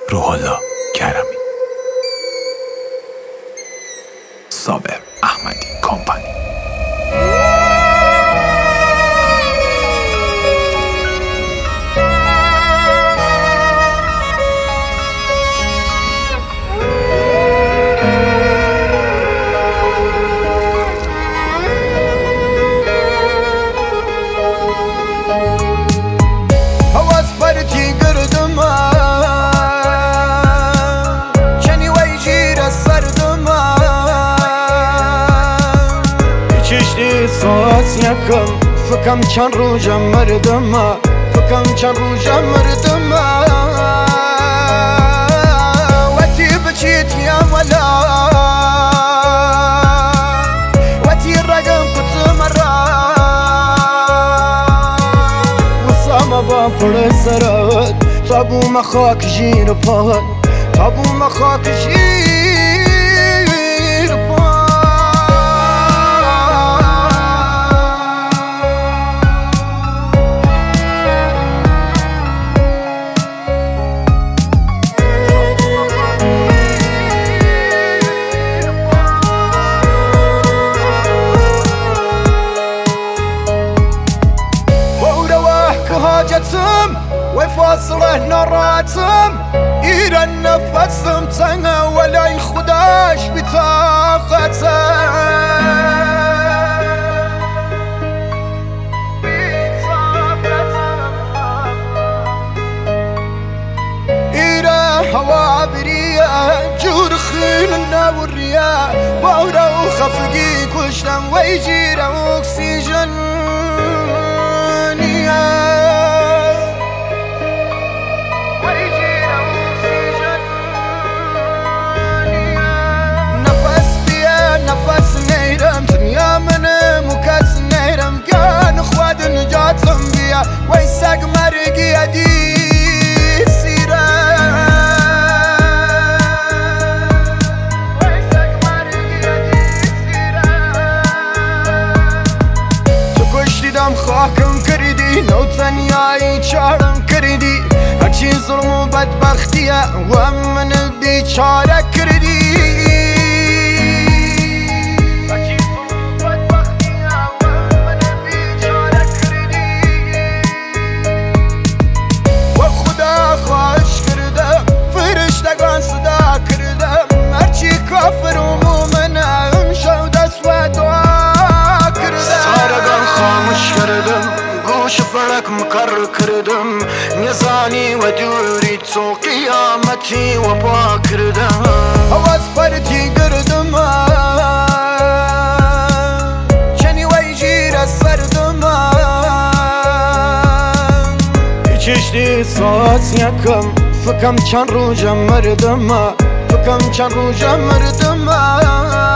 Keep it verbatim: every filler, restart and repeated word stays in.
روح الله کرمی، صابر احمدی کمپانی. ساعت یکم فکم چند روزم مردم، فکم چند روزم مردم. وقتی بچیت یا ولا وقتی رقم کت مرا وسام با پر سرت تابو مخاک جیر پاد، تابو مخاک جیر حاجتم وفاصله نراتم إيرا نفسم تنها ولا يخداش بطاقتم إيرا هوا بريا جور خيلنا والرياح باورا وخفقي كشتم ويجيرا أكسجين ويساق مرقي أدي سيرا ويساق مرقي أدي سيرا تكشتي دم خاكم كردي لو تنياي چارم كردي هرچي ظلم و بدبختية ومن بيچارة كردي شفرك مكرر كردم نزاني ودوري تو قيامتي وباكردم هواز برتي قردم شني ويجير السردم يشتي صوت يكم فكم چند روزم مردم، فكم چند روزم مردم.